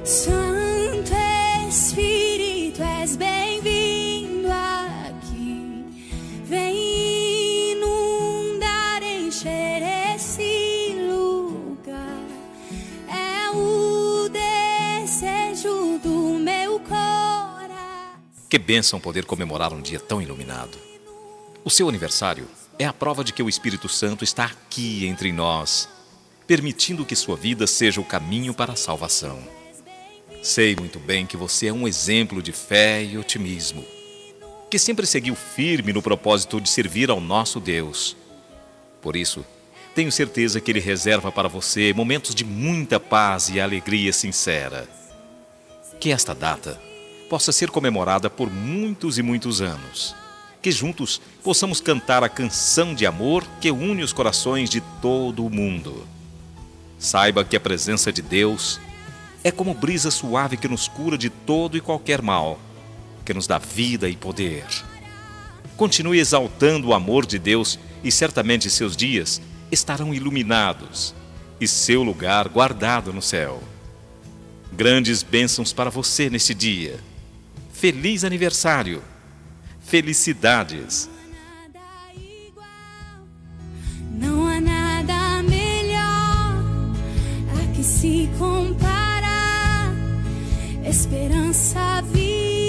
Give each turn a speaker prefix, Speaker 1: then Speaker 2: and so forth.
Speaker 1: Santo Espírito, és bem-vindo aqui. Vem inundar, encher esse lugar. É o desejo do meu coração.
Speaker 2: Que bênção poder comemorar um dia tão iluminado. O seu aniversário é a prova de que o Espírito Santo está aqui entre nós, permitindo que sua vida seja o caminho para a salvação. Sei muito bem que você é um exemplo de fé e otimismo, que sempre seguiu firme no propósito de servir ao nosso Deus. Por isso, tenho certeza que Ele reserva para você momentos de muita paz e alegria sincera. Que esta data possa ser comemorada por muitos e muitos anos. Que juntos possamos cantar a canção de amor que une os corações de todo o mundo. Saiba que a presença de Deus é como brisa suave que nos cura de todo e qualquer mal, que nos dá vida e poder. Continue exaltando o amor de Deus e certamente seus dias estarão iluminados e seu lugar guardado no céu. Grandes bênçãos para você neste dia. Feliz aniversário! Felicidades!
Speaker 1: Não há nada melhor a que se comparar. Esperança, vida.